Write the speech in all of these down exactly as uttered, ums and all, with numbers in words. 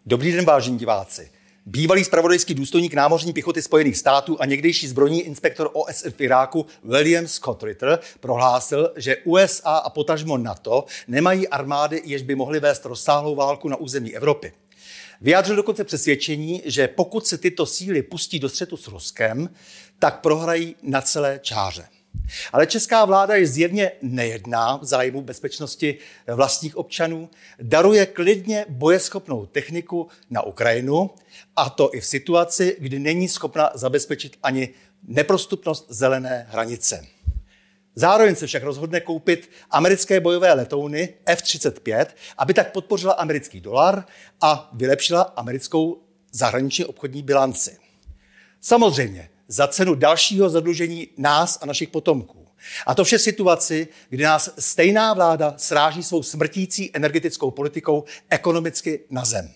Dobrý den, vážení diváci. Bývalý zpravodajský důstojník námořní pěchoty Spojených států a někdejší zbrojní inspektor O S N v Iráku William Scott Ritter prohlásil, že U S A a potažmo NATO nemají armády, jež by mohly vést rozsáhlou válku na území Evropy. Vyjádřil dokonce přesvědčení, že pokud se tyto síly pustí do střetu s Ruskem, tak prohrají na celé čáře. Ale česká vláda je zjevně nejedná v zájmu bezpečnosti vlastních občanů, daruje klidně bojeschopnou techniku na Ukrajinu, a to i v situaci, kdy není schopna zabezpečit ani neprostupnost zelené hranice. Zároveň se však rozhodne koupit americké bojové letouny F třicet pět, aby tak podpořila americký dolar a vylepšila americkou zahraniční obchodní bilanci. Samozřejmě za cenu dalšího zadlužení nás a našich potomků. A to vše v situaci, kdy nás stejná vláda sráží svou smrtící energetickou politikou ekonomicky na zem.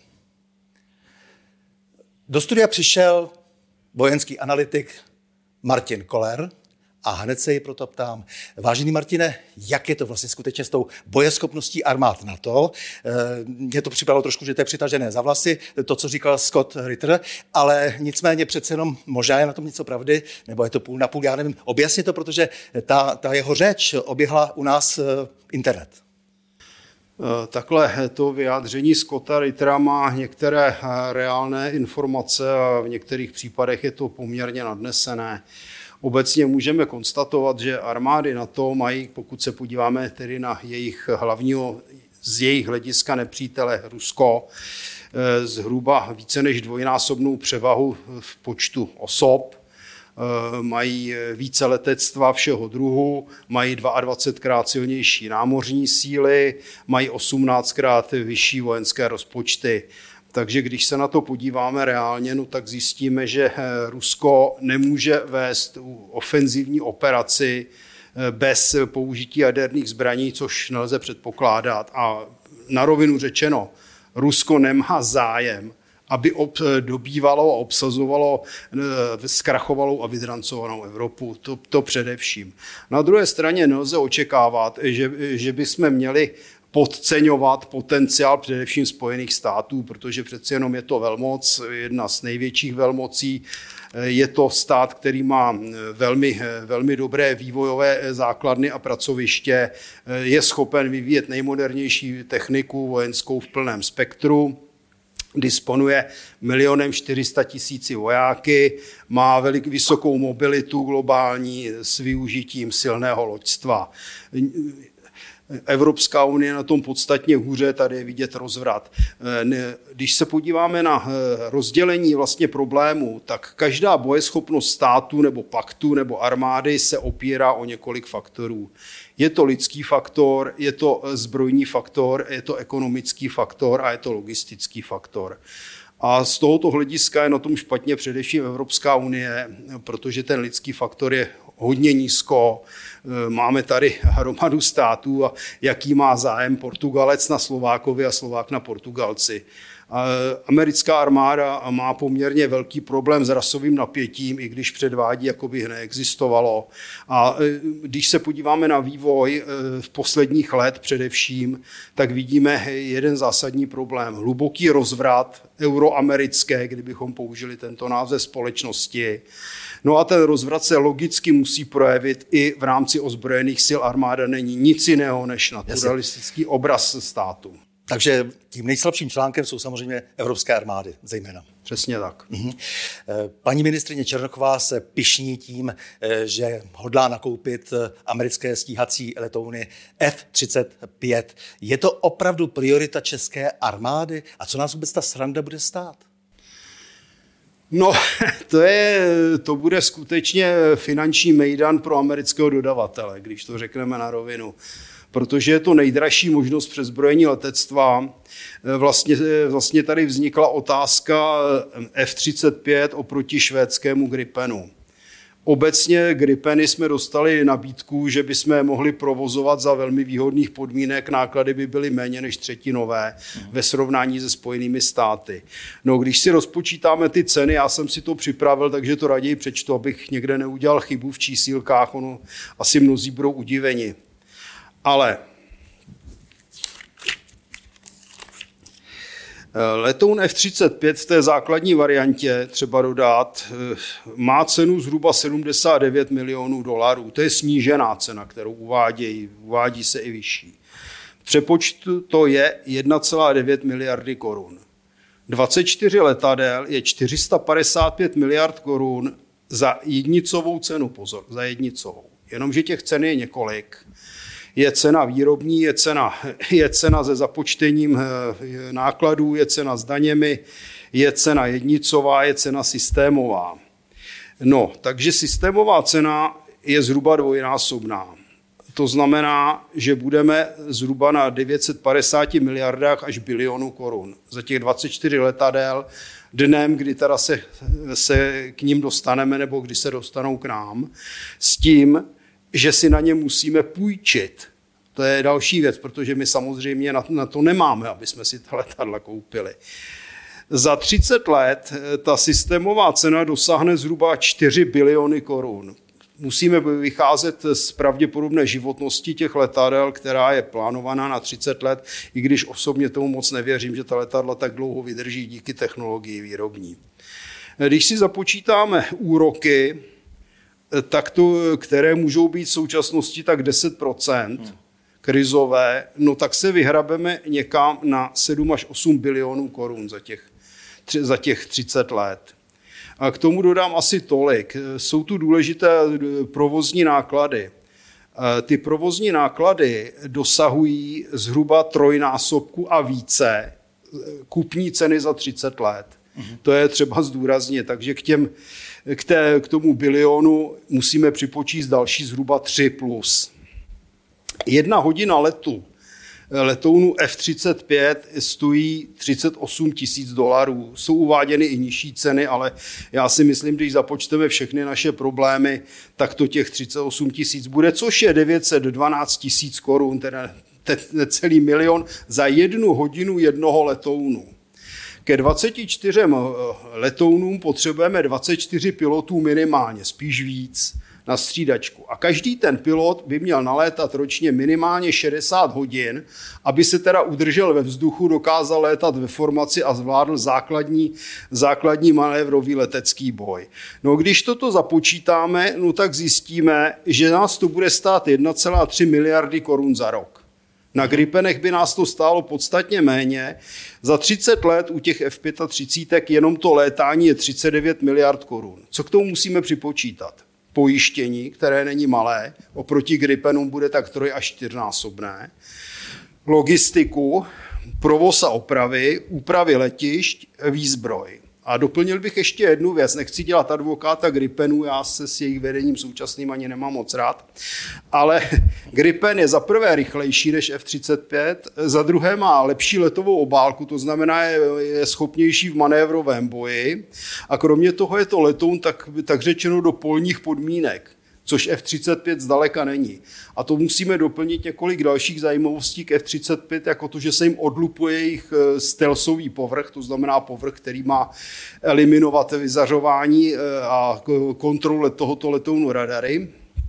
Do studia přišel vojenský analytik Martin Koller a hned se ji proto ptám. Vážený Martine, jak je to vlastně skutečně s tou bojeschopností armád NATO? Mně to připadalo trošku, že to je přitažené za vlasy, to, co říkal Scott Ritter, ale nicméně přece jenom možná je na tom něco pravdy, nebo je to půl na půl, já nevím. Objasně to, protože ta, ta jeho řeč oběhla u nás internet. Takhle to vyjádření Scotta Rittera má některé reálné informace a v některých případech je to poměrně nadnesené. Obecně můžeme konstatovat, že armády NATO mají, pokud se podíváme tedy na jejich hlavního, z jejich hlediska nepřítele Rusko, zhruba více než dvojnásobnou převahu v počtu osob, mají více letectva všeho druhu, mají dvacetdvakrát silnější námořní síly, mají osmnáctkrát vyšší vojenské rozpočty. Takže když se na to podíváme reálně, no tak zjistíme, že Rusko nemůže vést ofenzivní operaci bez použití jaderných zbraní, což nelze předpokládat. A na rovinu řečeno, Rusko nemá zájem, aby dobývalo a obsazovalo zkrachovalou a vydrancovanou Evropu. To, to především. Na druhé straně nelze očekávat, že, že bychom měli podceňovat potenciál především Spojených států, protože přece jenom je to velmoc, jedna z největších velmocí. Je to stát, který má velmi, velmi dobré vývojové základny a pracoviště, je schopen vyvíjet nejmodernější techniku vojenskou v plném spektru, disponuje milionem čtyři sta tisíci vojáky, má velik, vysokou mobilitu globální s využitím silného loďstva. Evropská unie na tom podstatně hůře, tady je vidět rozvrat. Když se podíváme na rozdělení vlastně problémů, tak každá bojeschopnost státu nebo paktu nebo armády se opírá o několik faktorů. Je to lidský faktor, je to zbrojní faktor, je to ekonomický faktor a je to logistický faktor. A z tohoto hlediska je na tom špatně především Evropská unie, protože ten lidský faktor je hodně nízko. Máme tady hromadu států a jaký má zájem Portugalec na Slovákovi a Slovák na Portugalci. Americká armáda má poměrně velký problém s rasovým napětím, i když předvádí, jako by neexistovalo. A když se podíváme na vývoj v posledních let především, tak vidíme jeden zásadní problém. Hluboký rozvrat euroamerické, kdybychom použili tento název společnosti. No a ten rozvrat se logicky musí projevit i v rámci ozbrojených sil. Armáda není nic jiného než naturalistický obraz státu. Takže tím nejslabším článkem jsou samozřejmě evropské armády, zejména. Přesně tak. Mhm. Paní ministryně Černochová se pyšní tím, že hodlá nakoupit americké stíhací letouny F třicet pět. Je to opravdu priorita české armády? A co nás vůbec ta sranda bude stát? No, to, je, to bude skutečně finanční mejdan pro amerického dodavatele, když to řekneme na rovinu. Protože je to nejdražší možnost přezbrojení letectva. Vlastně, vlastně tady vznikla otázka F třicet pět oproti švédskému Gripenu. Obecně Gripeny jsme dostali nabídku, že bychom je mohli provozovat za velmi výhodných podmínek, náklady by byly méně než třetinové ve srovnání se Spojenými státy. No, když si rozpočítáme ty ceny, já jsem si to připravil, takže to raději přečtu, abych někde neudělal chybu v čísílkách, ono asi mnozí budou udiveni. Ale Letoun F třicet pět v té základní variantě, třeba dodat, má cenu zhruba sedmdesát devět milionů dolarů. To je snížená cena, kterou uvádějí, uvádí se i vyšší. V přepočtu to je jedna celá devět miliardy korun. dvacet čtyři letadel je čtyři sta padesát pět miliard korun za jednicovou cenu, pozor, za jednicovou. Jenomže těch cen je několik. Je cena výrobní, je cena, je cena se započtením nákladů, je cena s daněmi, je cena jednicová, je cena systémová. No, takže systémová cena je zhruba dvojnásobná. To znamená, že budeme zhruba na devět set padesát miliardách až bilionů korun. Za těch dvacet čtyři letadel dnem, kdy teda se, se k ním dostaneme nebo kdy se dostanou k nám, s tím, že si na ně musíme půjčit. To je další věc, protože my samozřejmě na, na to nemáme, aby jsme si ta letadla koupili. Za třicet let ta systémová cena dosáhne zhruba čtyři biliony korun. Musíme vycházet z pravděpodobné životnosti těch letadel, která je plánovaná na třicet let, i když osobně tomu moc nevěřím, že ta letadla tak dlouho vydrží díky technologii výrobní. Když si započítáme úroky, tak to, které můžou být v současnosti tak deset procent krizové, no tak se vyhrabeme někam na sedm až osm bilionů korun za těch, za těch třicet let. A k tomu dodám asi tolik. Jsou tu důležité provozní náklady. Ty provozní náklady dosahují zhruba trojnásobku a více kupní ceny za třicet let. Mhm. To je třeba zdůraznit. Takže k, těm, k, té, k tomu bilionu musíme připočíst další zhruba tři plus. Jedna hodina letu letounu F třicet pět stojí třicet osm tisíc dolarů. Jsou uváděny i nižší ceny, ale já si myslím, když započteme všechny naše problémy, tak to těch třicet osm tisíc bude, což je devět set dvanáct tisíc korun, teda celý milion za jednu hodinu jednoho letounu. Ke dvaceti čtyřem letounům potřebujeme dvacet čtyři pilotů minimálně, spíš víc, na střídačku. A každý ten pilot by měl nalétat ročně minimálně šedesát hodin, aby se teda udržel ve vzduchu, dokázal létat ve formaci a zvládl základní, základní manévrový letecký boj. No když toto započítáme, no tak zjistíme, že nás to bude stát jedna celá tři miliardy korun za rok. Na Gripenech by nás to stálo podstatně méně. Za třicet let u těch F třicet pět jenom to létání je třicet devět miliard korun. Co k tomu musíme připočítat? Pojištění, které není malé, oproti Gripenům bude tak troj až čtyřnásobné, logistiku, provoz a opravy, úpravy letišť, výzbroj. A doplnil bych ještě jednu věc, nechci dělat advokáta Gripenů, já se s jejich vedením současným ani nemám moc rád, ale Gripen je za prvé rychlejší než F třicet pět, za druhé má lepší letovou obálku, to znamená je, je schopnější v manévrovém boji a kromě toho je to letoun tak, tak řečeno do polních podmínek, což F třicet pět zdaleka není. A to musíme doplnit několik dalších zajímavostí k F třicet pět, jako to, že se jim odlupuje jejich stealthový povrch, to znamená povrch, který má eliminovat vyzařování a kontrolu tohoto letounu radary.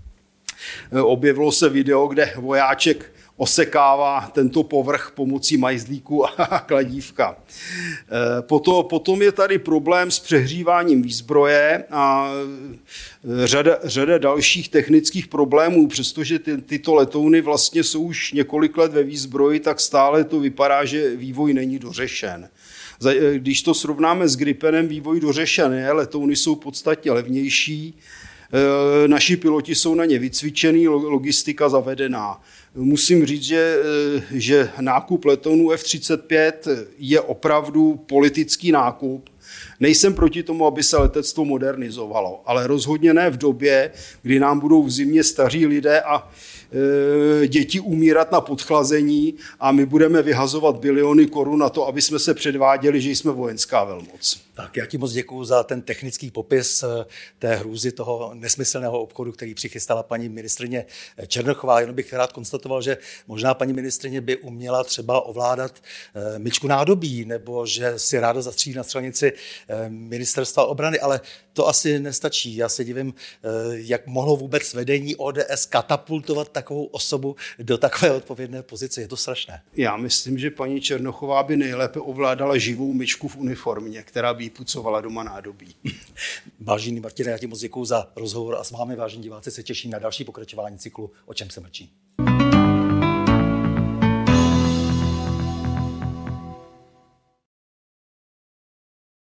Objevilo se video, kde vojáček osekává tento povrch pomocí majzlíku a kladívka. Potom, potom je tady problém s přehříváním výzbroje a řada, řada dalších technických problémů. Přestože ty, tyto letouny vlastně jsou už několik let ve výzbroji, tak stále to vypadá, že vývoj není dořešen. Když to srovnáme s Gripenem, vývoj dořešen je, letouny jsou podstatně levnější, naši piloti jsou na ně vycvičený, logistika zavedená. Musím říct, že, že nákup letounů F třicet pět je opravdu politický nákup. Nejsem proti tomu, aby se letectvo modernizovalo, ale rozhodně ne v době, kdy nám budou v zimě staří lidé a e, děti umírat na podchlazení a my budeme vyhazovat biliony korun na to, aby jsme se předváděli, že jsme vojenská velmoc. Tak já ti moc děkuju za ten technický popis té hrůzy toho nesmyslného obchodu, který přichystala paní ministryně Černochová. Jenom bych rád konstatoval, že možná paní ministryně by uměla třeba ovládat myčku nádobí, nebo že si ráda zastřílí na střelnici ministerstva obrany, ale to asi nestačí. Já se divím, jak mohlo vůbec vedení O D S katapultovat takovou osobu do takové odpovědné pozice. Je to strašné. Já myslím, že paní Černochová by nejlépe ovládala živou myčku v uniformě, která by jí pucovala doma nádobí. Vážený Martine, já ti moc děkuju za rozhovor a s vámi, vážení diváci, se těším na další pokračování cyklu O čem se mlčí.